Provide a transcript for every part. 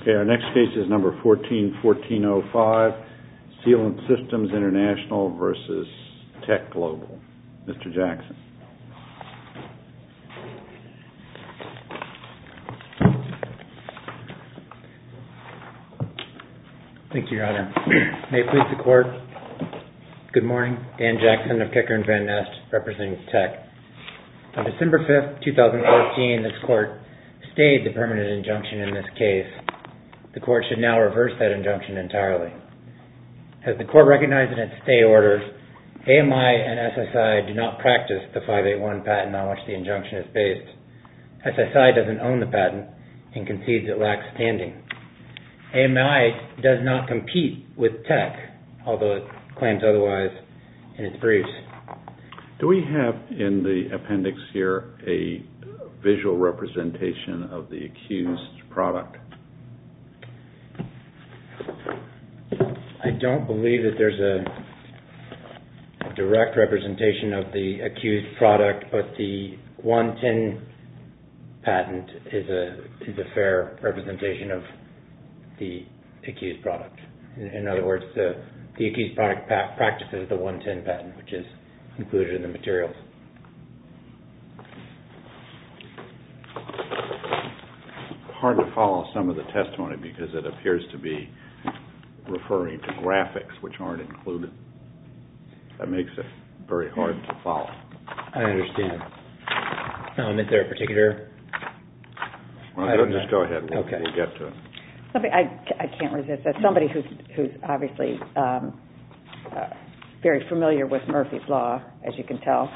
Okay, our next case is number 141405, Sealant Systems International versus Tech Global. Mr. Jackson. Thank you, Your Honor. May it please the Court, good morning. Dan Jackson of Kicker and Van Nest, representing Tech. On December 5th, 2014, this Court stayed the permanent injunction in this case. The Court should now reverse that injunction entirely. As the Court recognized in its stay order, AMI and SSI do not practice the 581 patent on which the injunction is based. SSI doesn't own the patent and concedes it lacks standing. AMI does not compete with Tech, although it claims otherwise in its briefs. Do we have in the appendix here a visual representation of the accused product? I don't believe that there's a direct representation of the accused product, but the 110 patent is a fair representation of the accused product. In other words, the accused product practices the 110 patent, which is included in the materials. Hard to follow some of the testimony because it appears to be referring to graphics which aren't included. That makes it very hard to follow. I understand. Is there a particular... Well, just go ahead. We'll get to it. I can't resist. As somebody who's obviously very familiar with Murphy's Law, as you can tell,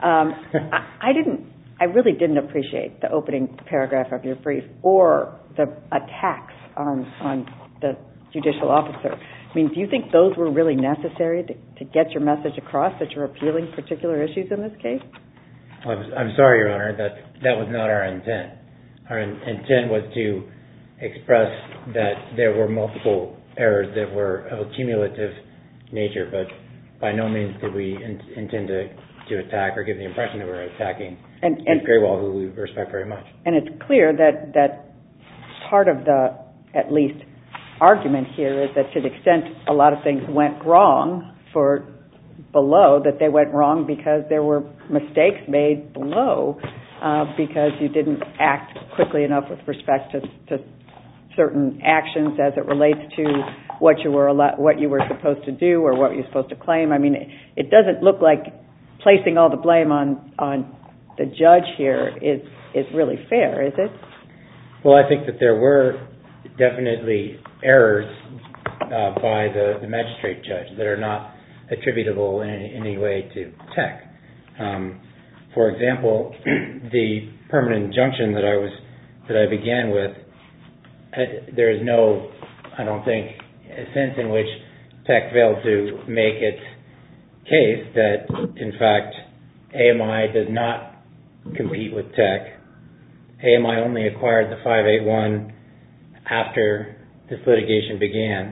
I really didn't appreciate the opening paragraph of your brief or the attacks on the judicial officer. I mean, do you think those were really necessary to get your message across that you're appealing particular issues in this case? I'm sorry, Your Honor, that was not our intent. Our intent was to express that there were multiple errors that were of a cumulative nature, but by no means did we intend to attack or give the impression that we were attacking Ms. Graywall, who we respect very much. And it's clear that part of the, at least, argument here is that to the extent a lot of things went wrong for below, that they went wrong because there were mistakes made below because you didn't act quickly enough with respect to certain actions as it relates to what you were supposed to do or what you're supposed to claim. I mean, it doesn't look like placing all the blame on the judge here is really fair, is it? Well, I think that there were definitely errors by the magistrate judge that are not attributable in any way to Tech. For example, the permanent injunction that I began with, there is no, I don't think, sense in which Tech failed to make its case that, in fact, AMI does not compete with Tech. AMI only acquired the 581 after this litigation began.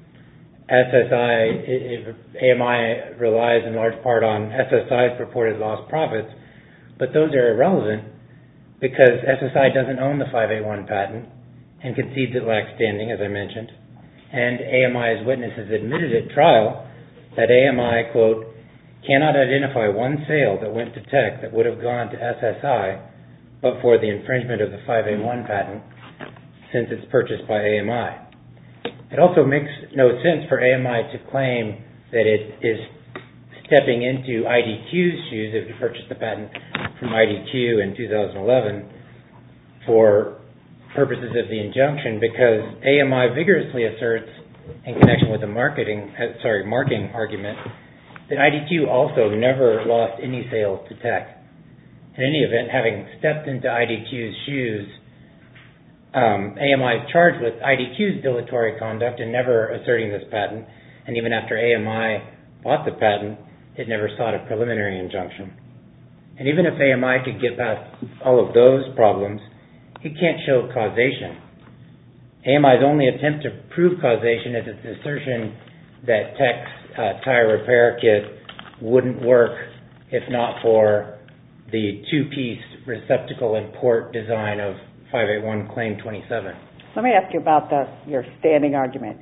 AMI relies in large part on SSI's purported lost profits, but those are irrelevant because SSI doesn't own the 581 patent and concedes it lacks standing, as I mentioned. And AMI's witnesses admitted at trial that AMI, quote, cannot identify one sale that went to Tech that would have gone to SSI but for the infringement of the 581 patent since it's purchased by AMI. It also makes no sense for AMI to claim that it is stepping into IDQ's shoes if you purchased the patent from IDQ in 2011 for purposes of the injunction because AMI vigorously asserts in connection with the marking argument that IDQ also never lost any sales to Tech. In any event, having stepped into IDQ's shoes, AMI is charged with IDQ's dilatory conduct in never asserting this patent, and even after AMI bought the patent, it never sought a preliminary injunction. And even if AMI could get past all of those problems, it can't show causation. AMI's only attempt to prove causation is its assertion that Tech's tire repair kit wouldn't work if not for the two-piece receptacle and port design of 581 Claim 27. Let me ask you about your standing argument.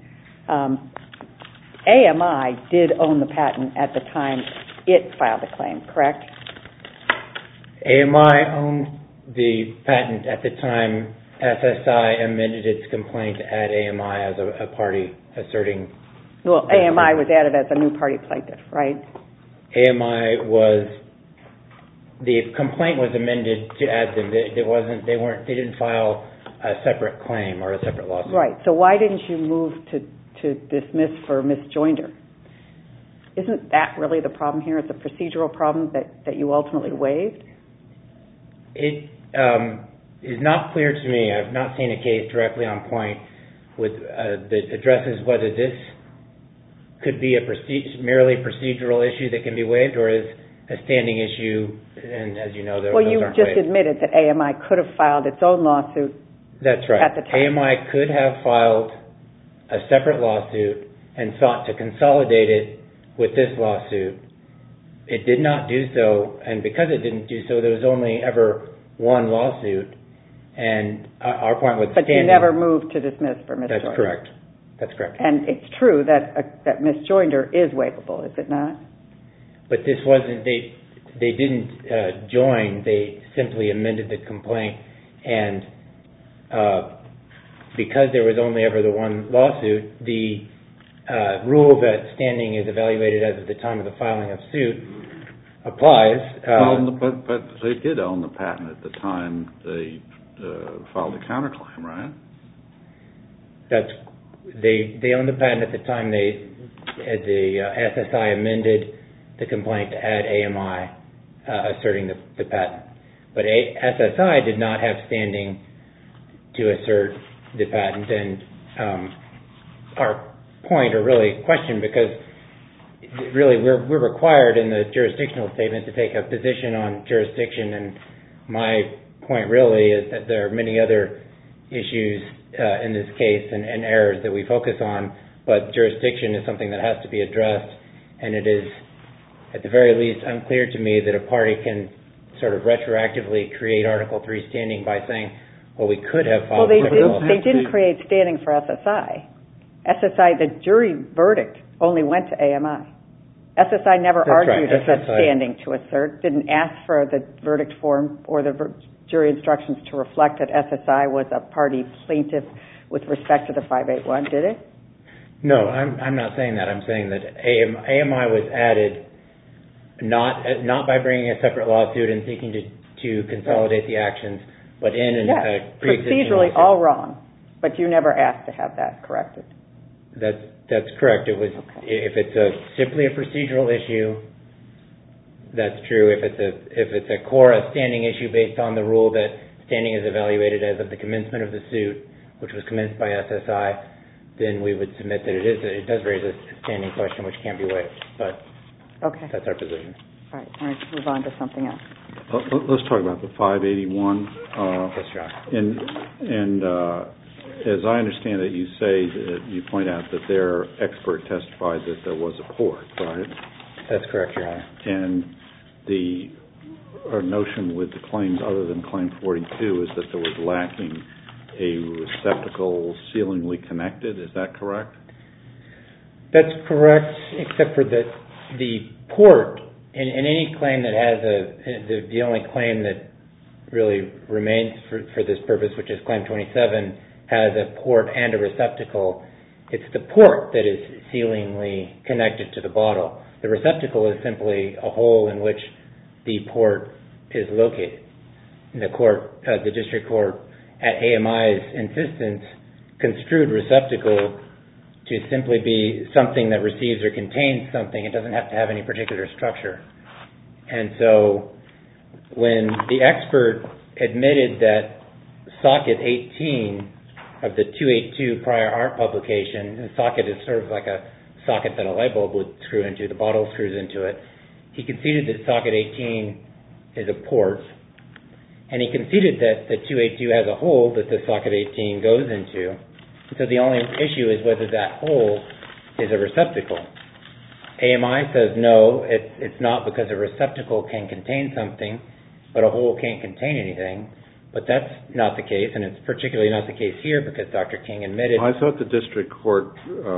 AMI did own the patent at the time it filed the claim, correct? AMI owned the patent at the time SSI amended its complaint to add AMI as a party asserting... Well, AMI was added as a new party plaintiff, right? AMI was... The complaint was amended to add them. They didn't file a separate claim or a separate lawsuit. Right. So why didn't you move to dismiss for misjoinder? Isn't that really the problem here? It's a procedural problem that you ultimately waived? It is not clear to me. I've not seen a case directly on point that addresses whether this could be a merely procedural issue that can be waived or is a standing issue, and as you know, those aren't waived. Well, you just admitted that AMI could have filed its own lawsuit. That's right. At the time. AMI could have filed a separate lawsuit and sought to consolidate it with this lawsuit. It did not do so, and because it didn't do so, there was only ever one lawsuit, and our point was But you never moved to dismiss for misjoinder. That's correct. And it's true that misjoinder is waivable, is it not? But this wasn't, they didn't join, they simply amended the complaint, and because there was only ever the one lawsuit, the rule that standing is evaluated as of the time of the filing of suit applies. But they did own the patent at the time they filed the counterclaim, right? They owned the patent at the time the SSI amended the complaint to add AMI asserting the patent. But SSI did not have standing to assert the patent, and our point, or really question, because really we're required in the jurisdictional statement to take a position on jurisdiction, and my point really is that there are many other issues in this case and errors that we focus on, but jurisdiction is something that has to be addressed, and it is at the very least unclear to me that a party can sort of retroactively create Article 3 standing by saying, well, we could have filed a separate lawsuit. They didn't create standing for SSI. SSI, the jury verdict only went to AMI. SSI never argued it had standing to assert, didn't ask for the verdict form or the jury instructions to reflect that SSI was a party plaintiff with respect to the 581, did it? No, I'm not saying that. I'm saying that AMI was added not by bringing a separate lawsuit and seeking to consolidate the actions, but in a pre-existing procedurally lawsuit. all wrong, but you never asked to have that corrected. That's correct. It was if it's simply a procedural issue, that's true. If it's a core standing issue based on the rule that standing is evaluated as of the commencement of the suit, which was commenced by SSI, then we would submit that it does raise a standing question which can't be waived. But that's our position. All right, let's move on to something else. Let's talk about the 581. Yes, John. And as I understand it, you say that you point out that their expert testified that there was a port, right? That's correct, Your Honor. And the notion with the claims other than Claim 42 is that there was lacking a receptacle sealingly connected. Is that correct? That's correct, except for that the port, in any claim that has the only claim that really remains for this purpose, which is Claim 27, has a port and a receptacle. It's the port that is sealingly connected to the bottle. The receptacle is simply a hole in which the port is located. The district court, at AMI's insistence, construed receptacle to simply be something that receives or contains something. It doesn't have to have any particular structure. And so when the expert admitted that socket 18 of the 282 prior art publication, the socket is sort of like a socket that a light bulb would screw into, the bottle screws into it, he conceded that socket 18 is a port, and he conceded that the 282 has a hole that the socket 18 goes into. So the only issue is whether that hole is a receptacle. AMI says no, it's not, because a receptacle can contain something, but a hole can't contain anything. But that's not the case, and it's particularly not the case here because Dr. King admitted... I thought the district court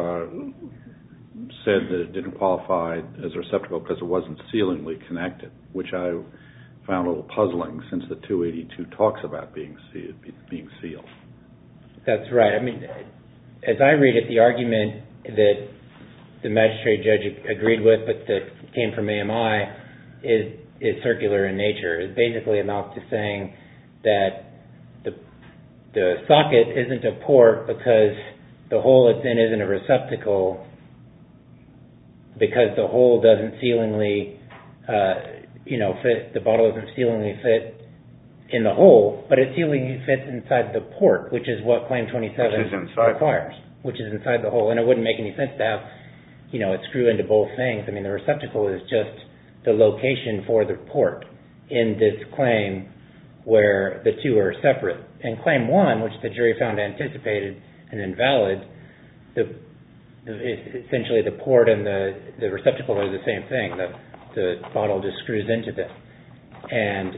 said that it didn't qualify as a receptacle because it wasn't sealingly connected, which I found a little puzzling since the 282 talks about being sealed. That's right. I mean, as I read it, the argument that the magistrate judge agreed with but that came from AMI is circular in nature. It basically amounts to saying that the socket isn't a port because the hole it's in isn't a receptacle because the hole doesn't sealingly fit, the bottle doesn't sealingly fit in the hole, but it sealingly fits inside the port, which is what Claim 27 requires, which is inside the hole. And it wouldn't make any sense to have, it screw into both things. I mean, the receptacle is just the location for the port in this claim where the two are separate. In Claim 1, which the jury found anticipated and invalid, essentially the port and the receptacle are the same thing. The bottle just screws into them. And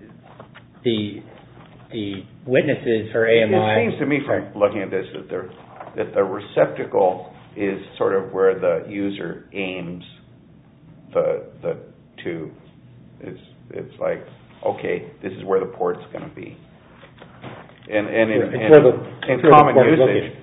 the witnesses for AMI... It seems to me from looking at this that the receptacle is sort of where the user aims the tube. It's like, okay, this is where the port's going to be. And in common usage,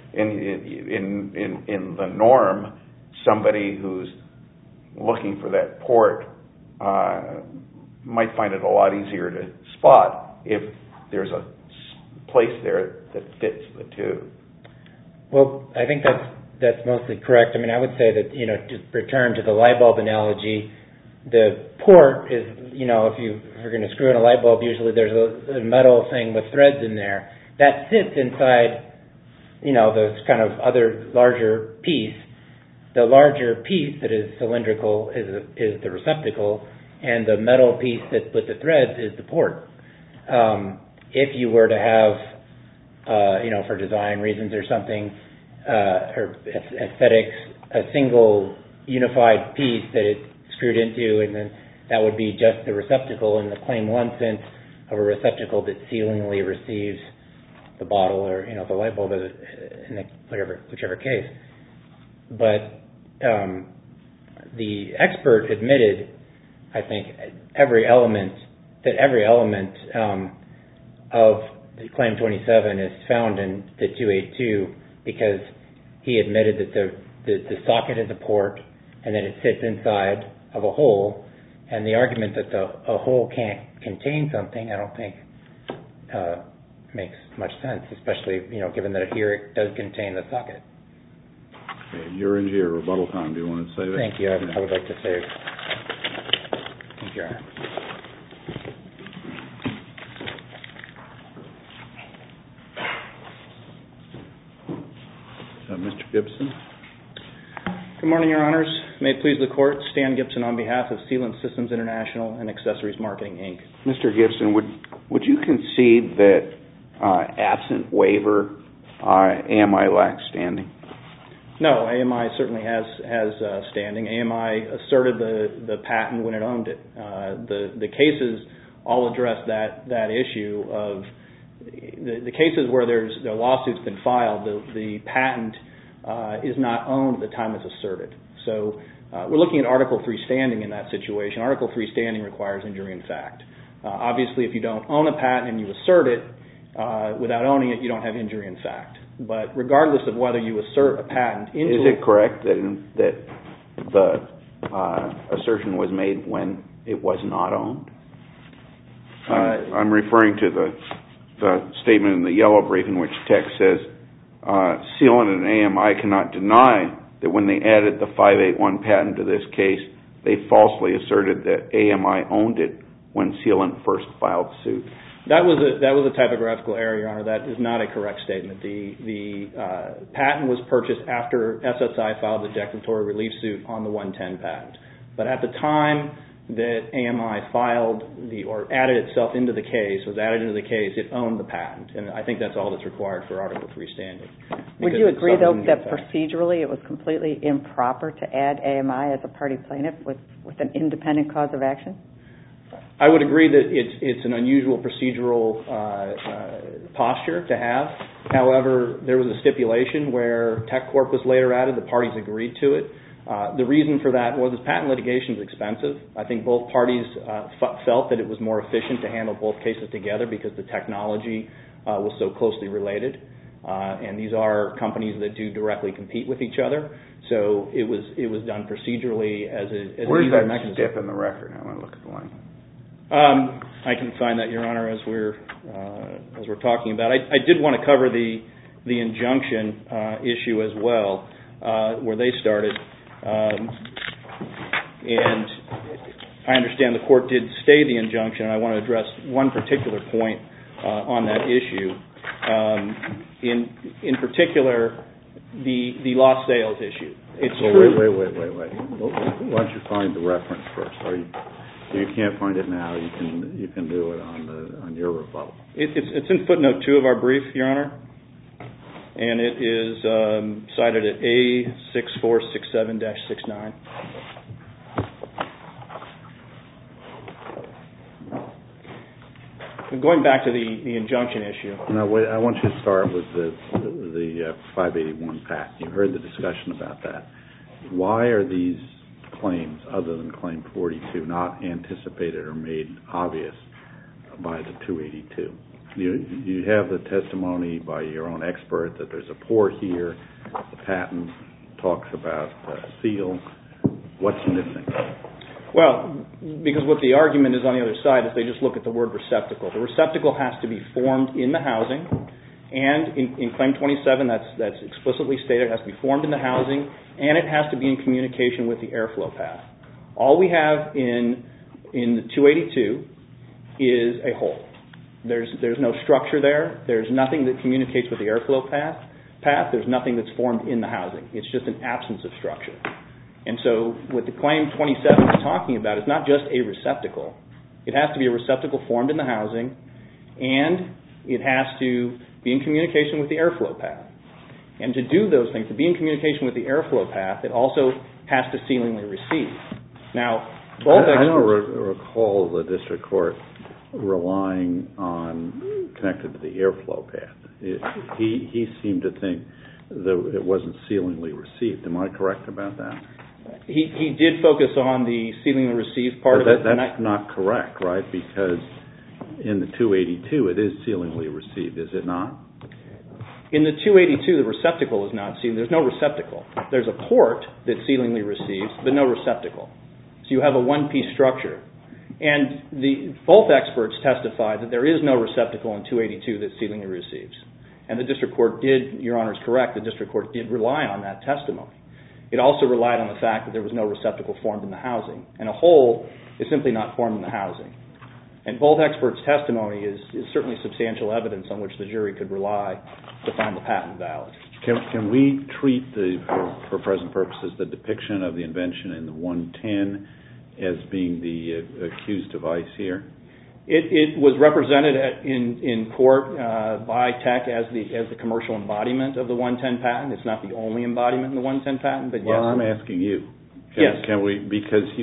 in the norm, somebody who's looking for that port might find it a lot easier to spot if there's a place there that fits the tube. Well, I think that's mostly correct. I mean, I would say that, to return to the light bulb analogy, the port is, if you're going to screw in a light bulb, usually there's a metal thing with threads in there. That sits inside, the kind of other larger piece. The larger piece that is cylindrical is the receptacle, and the metal piece that with the threads is the port. If you were to have, for design reasons or something, or aesthetics, a single unified piece that it's screwed into, and then that would be just the receptacle in the Claim 1 sense of a receptacle that sealingly receives the bottle or, the light bulb in whichever case. But the expert admitted, I think, every element of the Claim 27 is found in the 282 because he admitted that the socket is a port and that it sits inside of a hole, and the argument that a hole can't contain something, I don't think makes much sense, especially, given that here it does contain the socket. Okay, you're into your rebuttal time. Do you want to say that? Thank you. I would like to say thank you, Your Honor. Mr. Gibson? Good morning, Your Honors. May it please the Court, Stan Gibson on behalf of Sealant Systems International and Accessories Marketing, Inc. Mr. Gibson, would you concede that absent waiver, AMI lacks standing? No, AMI certainly has standing. AMI asserted the patent when it owned it. The cases all address that issue of the cases where the lawsuit's been filed, the patent is not owned at the time it's asserted. So we're looking at Article 3 standing in that situation. Article 3 standing requires injury in fact. Obviously, if you don't own a patent and you assert it, without owning it, you don't have injury in fact. But regardless of whether you assert a patent... Is it correct that the assertion was made when it was not owned? I'm referring to the statement in the yellow brief in which text says, Sealant and AMI cannot deny that when they added the 581 patent to this case, they falsely asserted that AMI owned it when Sealant first filed suit. That was a typographical error, Your Honor. That is not a correct statement. The patent was purchased after SSI filed the declaratory relief suit on the 110 patent. But at the time that AMI filed or added itself into the case, it owned the patent. And I think that's all that's required for Article 3 standing. Would you agree, though, that procedurally it was completely improper to add AMI as a party plaintiff with an independent cause of action? I would agree that it's an unusual procedural posture to have. However, there was a stipulation where TechCorp was later added. The parties agreed to it. The reason for that was patent litigation is expensive. I think both parties felt that it was more efficient to handle both cases together because the technology was so closely related. And these are companies that do directly compete with each other. So it was done procedurally as a Where's that step in the record? I want to look at the line. I can find that, Your Honor, as we're talking about. I did want to cover the injunction issue as well, where they started. And I understand the court did stay the injunction. I want to address one particular point on that issue. In particular, the lost sales issue. It's true. Wait. Why don't you find the reference first? You can't find it now. You can do it on your rebuttal. It's in footnote 2 of our brief, Your Honor, and it is cited at A6467-69. Going back to the injunction issue. Now, wait, I want you to start with the 581 patent. You heard the discussion about that. Why are these claims, other than Claim 42, not anticipated or made obvious by the 282? You have the testimony by your own expert that there's a port here. The patent talks about seal. What's missing? Well, because what the argument is on the other side is they just look at the word receptacle. The receptacle has to be formed in the housing, and in Claim 27 that's explicitly stated it has to be formed in the housing, and it has to be in communication with the airflow path. All we have in the 282 is a hole. There's no structure there. There's nothing that communicates with the airflow path. There's nothing that's formed in the housing. It's just an absence of structure. And so what the Claim 27 is talking about is not just a receptacle. It has to be a receptacle formed in the housing, and it has to be in communication with the airflow path. And to do those things, to be in communication with the airflow path, it also has to ceilingly receive. Now, both I don't recall the district court relying on connected to the airflow path. He seemed to think that it wasn't ceilingly received. Am I correct about that? He did focus on the ceilingly received part of it. That's not correct, right? Because in the 282 it is ceilingly received, is it not? In the 282 the receptacle is not ceilingly. There's no receptacle. There's a port that ceilingly receives, but no receptacle. So you have a one-piece structure. And both experts testified that there is no receptacle in 282 that ceilingly receives. And the district court did, Your Honor is correct, the district court did rely on that testimony. It also relied on the fact that there was no receptacle formed in the housing. And a hole is simply not formed in the housing. And both experts' testimony is certainly substantial evidence on which the jury could rely to find the patent valid. Can we treat, for present purposes, the depiction of the invention in the 110 as being the accused device here? It was represented in court by Tech as the commercial embodiment of the 110 patent. It's not the only embodiment in the 110 patent, but yes. Well, I'm asking you. Yes. Can we, because you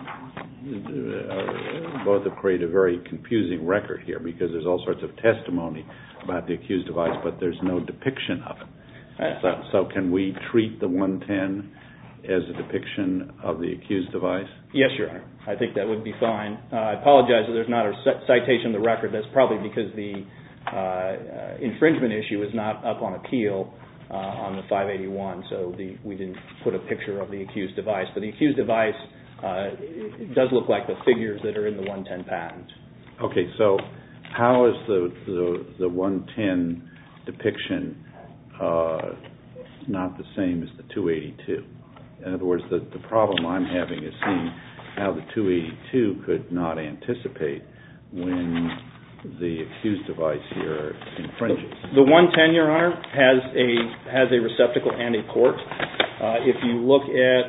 both have created a very confusing record here, because there's all sorts of testimony about the accused device, but there's no depiction of it. So can we treat the 110 as a depiction of the accused device? Yes, Your Honor. I think that would be fine. I apologize that there's not a citation of the record. That's probably because the infringement issue is not up on appeal on the 581, so we didn't put a picture of the accused device. But the accused device does look like the figures that are in the 110 patent. Okay, so how is the 110 depiction not the same as the 282? In other words, the problem I'm having is seeing how the 282 could not anticipate when the accused device here infringes. The 110, Your Honor, has a receptacle and a port. If you look at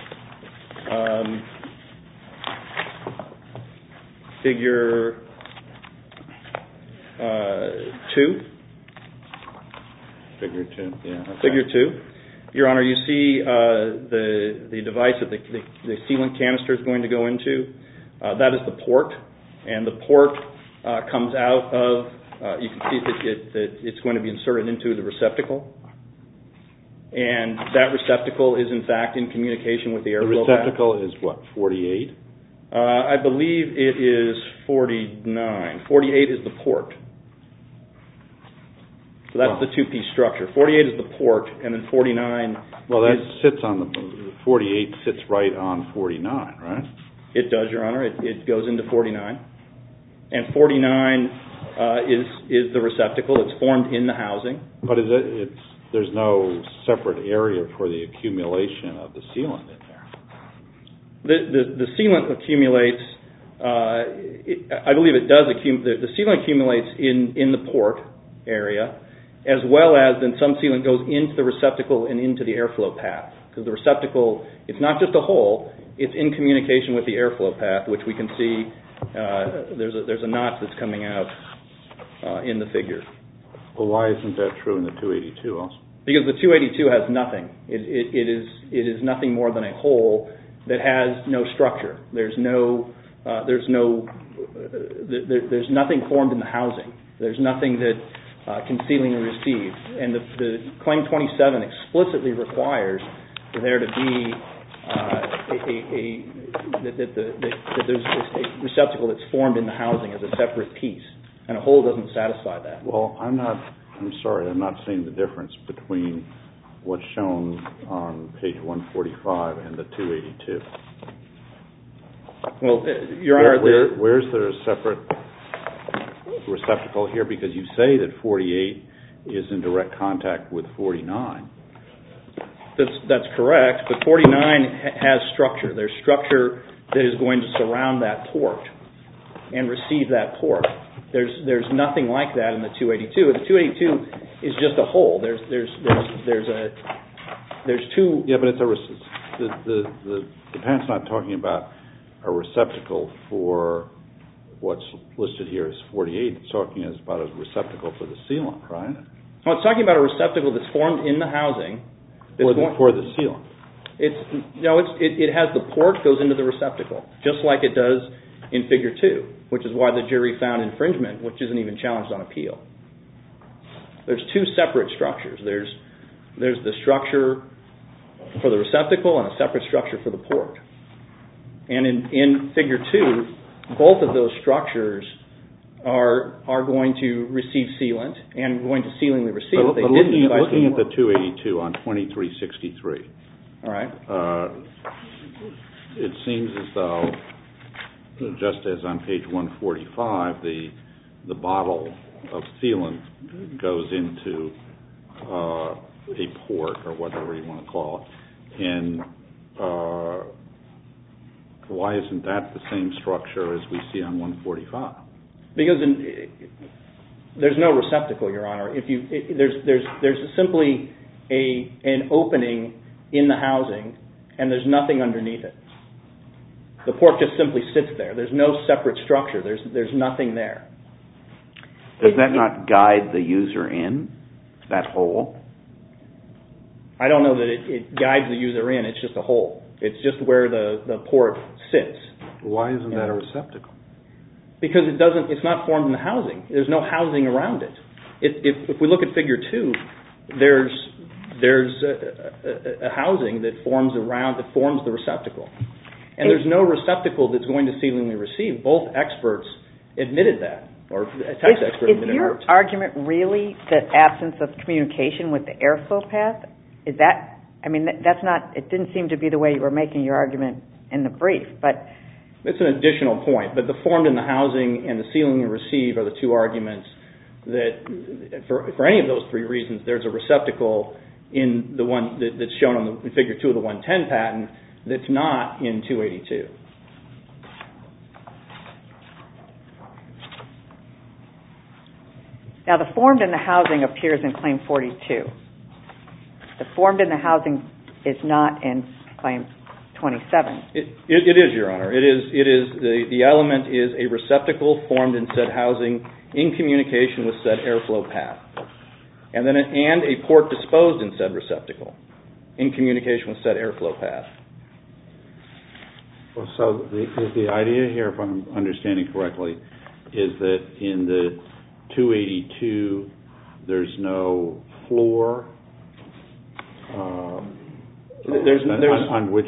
figure 2. Figure 2, yeah. Okay. Figure 2. Your Honor, you see the device that the sealant canister is going to go into. That is the port, and the port comes out of, you can see that it's going to be inserted into the receptacle, and that receptacle is in fact in communication with the airflow path. The receptacle is what, 48? I believe it is 49. 48 is the port. So that's the two-piece structure. 48 is the port, and then 49 Well, that sits on the, 48 sits right on 49, right? It does, Your Honor. It goes into 49. And 49 is the receptacle. It's formed in the housing. But there's no separate area for the accumulation of the sealant in there. The sealant accumulates, I believe it does accumulate, the sealant accumulates in the port area, as well as then some sealant goes into the receptacle and into the airflow path. Because the receptacle, it's not just a hole, it's in communication with the airflow path, which we can see there's a notch that's coming out in the figure. Well, why isn't that true in the 282 also? Because the 282 has nothing. It is nothing more than a hole that has no structure. There's nothing formed in the housing. There's nothing that can sealingly receive. And the Claim 27 explicitly requires there to be that there's a receptacle that's formed in the housing as a separate piece, and a hole doesn't satisfy that. Well, I'm sorry, I'm not seeing the difference between what's shown on page 145 and the 282. Well, Your Honor, where's the separate receptacle here? Because you say that 48 is in direct contact with 49. That's correct, but 49 has structure. There's structure that is going to surround that port and receive that port. There's nothing like that in the 282. The 282 is just a hole. There's two. Yeah, but it's the patent's not talking about a receptacle for what's listed here as 48. It's talking about a receptacle for the sealant, right? Well, it's talking about a receptacle that's formed in the housing. For the sealant. It has the port goes into the receptacle, just like it does in Figure 2, which is why the jury found infringement, which isn't even challenged on appeal. There's two separate structures. There's the structure for the receptacle and a separate structure for the port. And in Figure 2, both of those structures are going to receive sealant and going to sealingly receive it. But looking at the 282 on 2363, all right. It seems as though, just as on page 145, the bottle of sealant goes into a port, or whatever you want to call it, and why isn't that the same structure as we see on 145? Because there's no receptacle, Your Honor. There's simply an opening in the housing, and there's nothing underneath it. The port just simply sits there. There's no separate structure. There's nothing there. Does that not guide the user in that hole? I don't know that it guides the user in. It's just a hole. It's just where the port sits. Why isn't that a receptacle? Because it's not formed in the housing. There's no housing around it. If we look at Figure 2, there's a housing that forms the receptacle. And there's no receptacle that's going to sealingly receive. Both experts admitted that, or a text expert admitted that. Is your argument really the absence of communication with the airflow path? Is that, that's not, it didn't seem to be the way you were making your argument in the brief, but... It's an additional point, but the formed in the housing and the sealing and receive are the two arguments that, for any of those three reasons, there's a receptacle in the one that's shown in Figure 2 of the 110 patent that's not in 282. Now, the formed in the housing appears in Claim 42. The formed in the housing is not in Claim 27. It is, Your Honor. It is. The element is a receptacle formed in said housing in communication with said airflow path, and a port disposed in said receptacle in communication with said airflow path. Well, so the idea here, if I'm understanding correctly, is that in the 282 there's no floor on which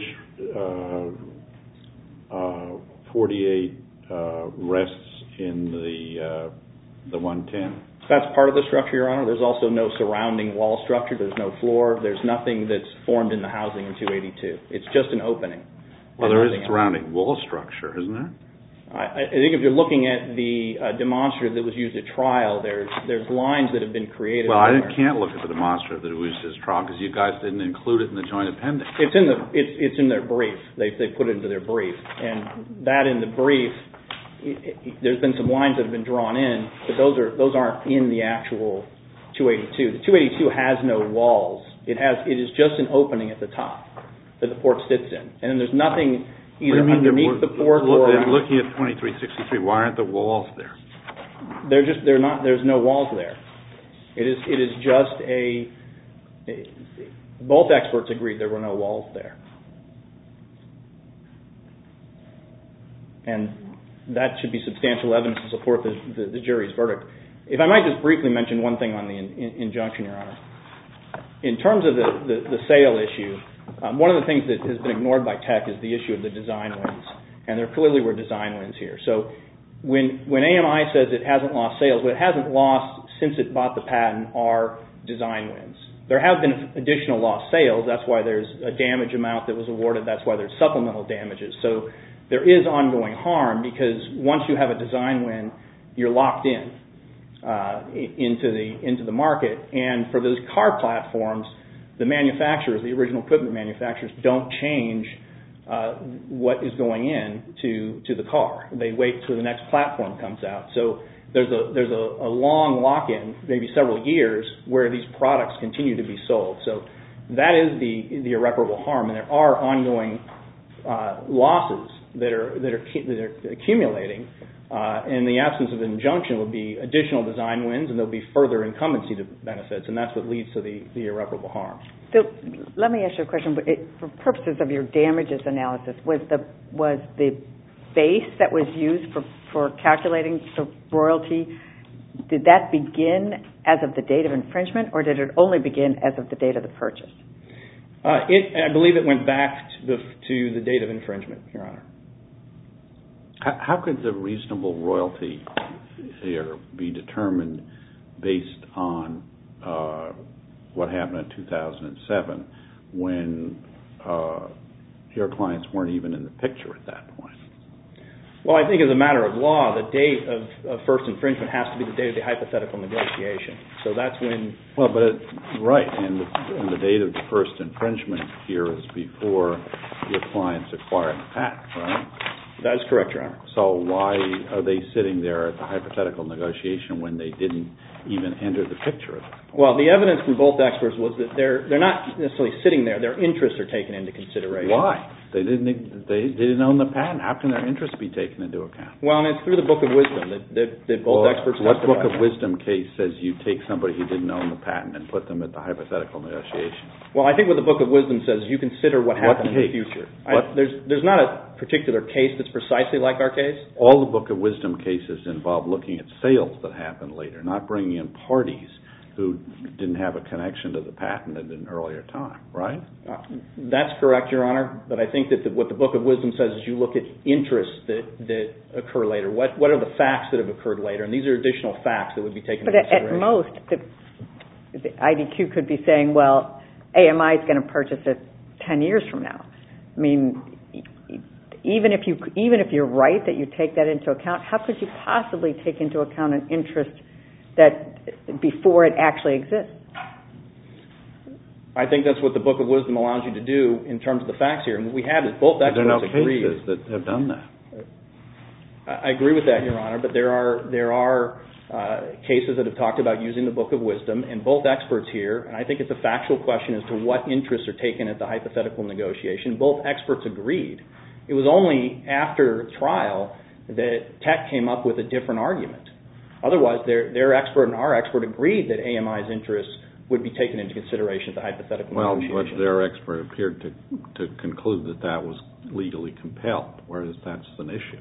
48 rests in the 110? That's part of the structure, Your Honor. There's also no surrounding wall structure. There's no floor. There's nothing that's formed in the housing in 282. It's just an opening. Well, there is a surrounding wall structure, isn't there? I think if you're looking at the demonstrative that was used at trial, there's lines that have been created. Well, I can't look at the demonstrative that was used at trial because you guys didn't include it in the joint appendix. It's in their brief. They put it into their brief, and that in the brief, there's been some lines that have been drawn in, but those aren't in the actual 282. The 282 has no walls. It is just an opening at the top that the port sits in, and then there's nothing either underneath the port or around. Looking at 2363, why aren't the walls there? They're not. There's no walls there. It is just both experts agreed there were no walls there, and that should be substantial evidence to support the jury's verdict. If I might just briefly mention one thing on the injunction, Your Honor. In terms of the sale issue, one of the things that has been ignored by Tech is the issue of the design wins, and there clearly were design wins here. So when AMI says it hasn't lost sales, what it hasn't lost since it bought the patent are design wins. There have been additional lost sales. That's why there's a damage amount that was awarded. That's why there's supplemental damages. So there is ongoing harm because once you have a design win, you're locked in into the market. And for those car platforms, the manufacturers, the original equipment manufacturers, don't change what is going in to the car. They wait till the next platform comes out. So there's a long lock-in, maybe several years, where these products continue to be sold. So that is the irreparable harm, and there are ongoing losses that are accumulating. In the absence of an injunction will be additional design wins, and there'll be further incumbency benefits, and that's what leads to the irreparable harm. So let me ask you a question. For purposes of your damages analysis, was the base that was used for calculating the royalty, did that begin as of the date of infringement, or did it only begin as of the date of the purchase? I believe it went back to the date of infringement, Your Honor. How could the reasonable royalty here be determined based on what happened in 2007 when your clients weren't even in the picture at that point? Well, I think as a matter of law, the date of first infringement has to be the date of the hypothetical negotiation. So that's when... Well, but right, and the date of the first infringement here is before your clients acquired the patent, right? That is correct, Your Honor. So why are they sitting there at the hypothetical negotiation when they didn't even enter the picture at that point? Well, the evidence from both experts was that they're not necessarily sitting there. Their interests are taken into consideration. Why? They didn't own the patent. How can their interests be taken into account? Well, and it's through the Book of Wisdom that both experts testified. What Book of Wisdom case says you take somebody who didn't own the patent and put them at the hypothetical negotiation? Well, I think what the Book of Wisdom says is you consider what happened in the future. There's not a particular case that's precisely like our case. All the Book of Wisdom cases involve looking at sales that happened later, not bringing in parties who didn't have a connection to the patent at an earlier time, right? That's correct, Your Honor. But I think that what the Book of Wisdom says is you look at interests that occur later. What are the facts that have occurred later? And these are additional facts that would be taken into consideration. But at most, the IDQ could be saying, well, AMI is going to purchase it 10 years from now. I mean, even if you're right that you take that into account, how could you possibly take into account an interest that before it actually exists? I think that's what the Book of Wisdom allows you to do in terms of the facts here. And what we have is both experts agree. There are no cases that have done that. I agree with that, Your Honor, but there are cases that have talked about using the Book of Wisdom, and both experts here, and I think it's a factual question as to what interests are taken at the hypothetical negotiation. Both experts agreed. It was only after trial that Tech came up with a different argument. Otherwise, their expert and our expert agreed that AMI's interests would be taken into consideration at the hypothetical negotiation. Well, but their expert appeared to conclude that that was legally compelled, whereas that's an issue.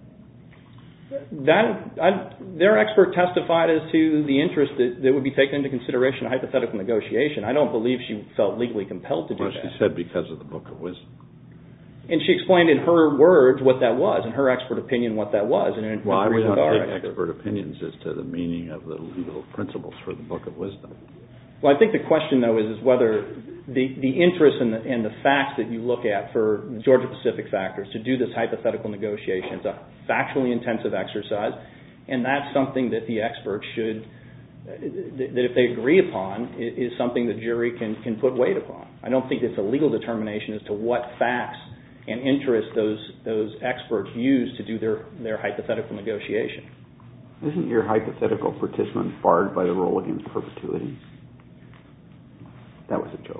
Their expert testified as to the interest that would be taken into consideration in a hypothetical negotiation. I don't believe she felt legally compelled to do that. Well, she said because of the Book of Wisdom. And she explained in her words what that was, in her expert opinion what that was. And well, I would not take expert opinions as to the meaning of the legal principles for the Book of Wisdom. Well, I think the question, though, is whether the interest and the facts that you look at for Georgia-Pacific factors to do this hypothetical negotiation. It's a factually intensive exercise, and that's something that the expert should, that if they agree upon, is something the jury can put weight upon. I don't think it's a legal determination as to what facts and interest those experts use to do their hypothetical negotiation. Isn't your hypothetical participant barred by the rule against perpetuity? That was a joke.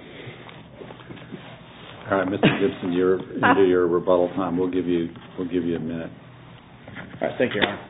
All right, Mr. Gibson, you're into your rebuttal time. We'll give you a minute. All right, thank you, Your Honor.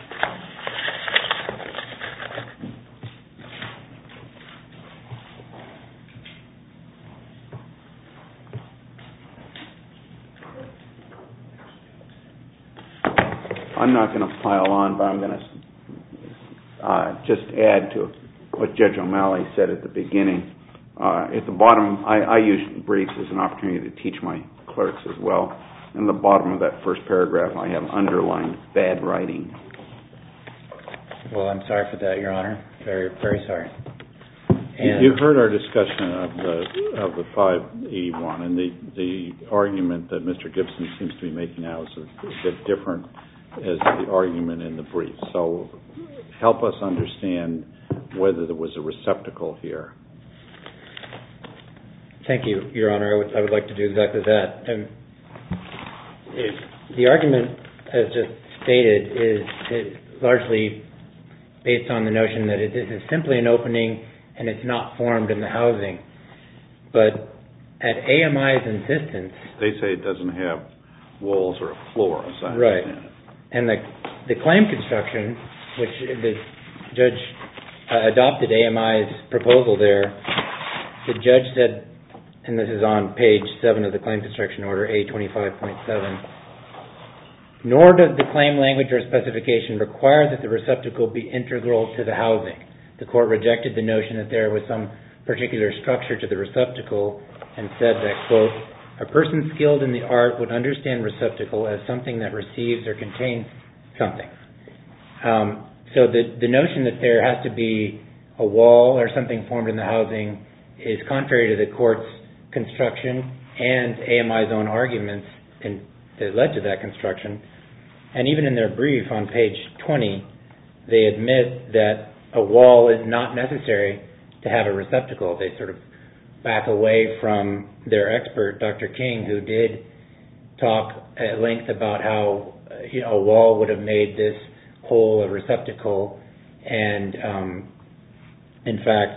I'm not going to pile on, but I'm going to just add to what Judge O'Malley said at the beginning. At the bottom, I use briefs as an opportunity to teach my clerks as well. In the bottom of that first paragraph, I have underlined bad writing. Well, I'm sorry for that, Your Honor. Very, very sorry. You heard our discussion of the 581, and the argument that Mr. Gibson seems to be making now is a bit different as the argument in the brief. So help us understand whether there was a receptacle here. Thank you, Your Honor. I would like to do exactly that. The argument, as just stated, is largely based on the notion that this is simply an opening and it's not formed in the housing. But at AMI's insistence... They say it doesn't have walls or a floor, as I understand it. And the claim construction, which the judge adopted AMI's proposal there, the judge said, and this is on page 7 of the claim construction order, A25.7, nor does the claim language or specification require that the receptacle be integral to the housing. The court rejected the notion that there was some particular structure to the receptacle and said that, quote, a person skilled in the art would understand receptacle as something that receives or contains something. So the notion that there has to be a wall or something formed in the housing is contrary to the court's construction and AMI's own arguments that led to that construction. And even in their brief on page 20, they admit that a wall is not necessary to have a receptacle. They sort of back away from their expert, Dr. King, who did talk at length about how a wall would have made this hole a receptacle. And in fact,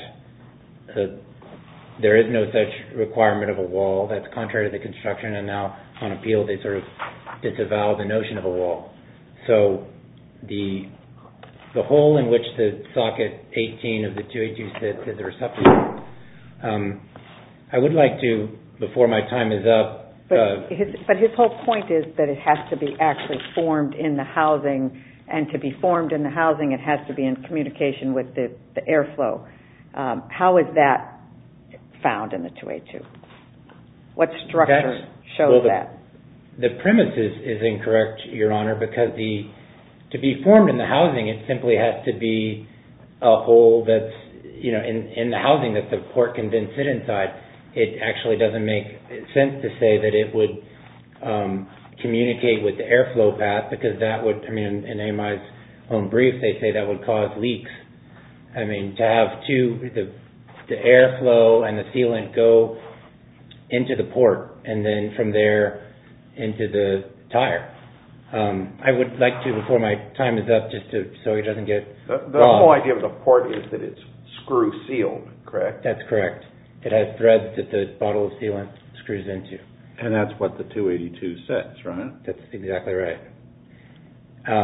there is no such requirement of a wall. That's contrary to the construction, and now on appeal they sort of disavow the notion of a wall. So the hole in which the socket 18 of the 282 sits is a receptacle. I would like to, before my time is up... But his whole point is that it has to be actually formed in the housing, and to be formed in the housing it has to be in communication with the airflow. How is that found in the 282? What structure shows that? The premise is incorrect, Your Honor, because to be formed in the housing, it simply has to be a hole that's in the housing that the port can then sit inside. It actually doesn't make sense to say that it would communicate with the airflow path, because that would, in AMI's own brief, they say that would cause leaks. To have the airflow and the sealant go into the port, and then from there into the tire. I would like to, before my time is up, so it doesn't get The whole idea of the port is that it's screw sealed, correct? That's correct. It has threads that the bottle of sealant screws into. And that's what the 282 says, right? That's exactly right.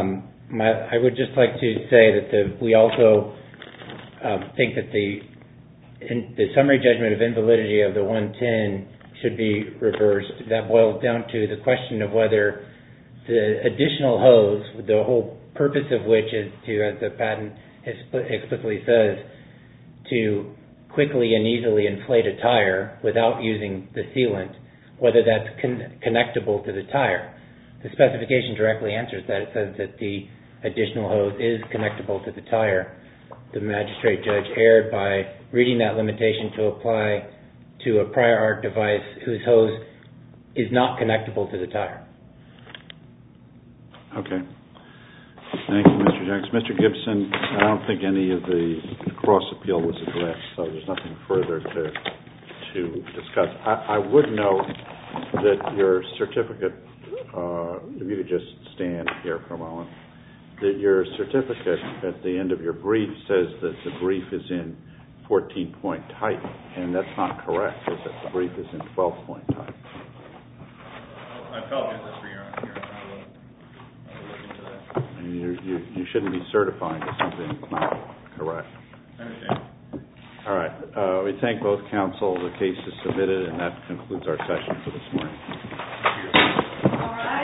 I would just like to say that we also think that the the summary judgment of invalidity of the 110 should be reversed. That boils down to the question of whether the additional hose, the whole purpose of which is to, as the patent explicitly says, to quickly and easily inflate a tire without using the sealant, whether that's connectable to the tire. The specification directly answers that. It says that the additional hose is connectable to the tire. The magistrate judge erred by reading that limitation to apply to a prior art device whose hose is not connectable to the tire. Okay. Thank you, Mr. Jackson. Mr. Gibson, I don't think any of the cross appeal was addressed, so there's nothing further to discuss. I would note that your certificate, if you could just stand here for a moment, that your certificate at the end of your brief says that the brief is in 14-point type, and that's not correct, is it? The brief is in 12-point type. I apologize for your Honor. I will look into that. And you shouldn't be certifying to something that's not correct. I understand. All right. We thank both counsel. The case is submitted, and that concludes our session for this morning. All right.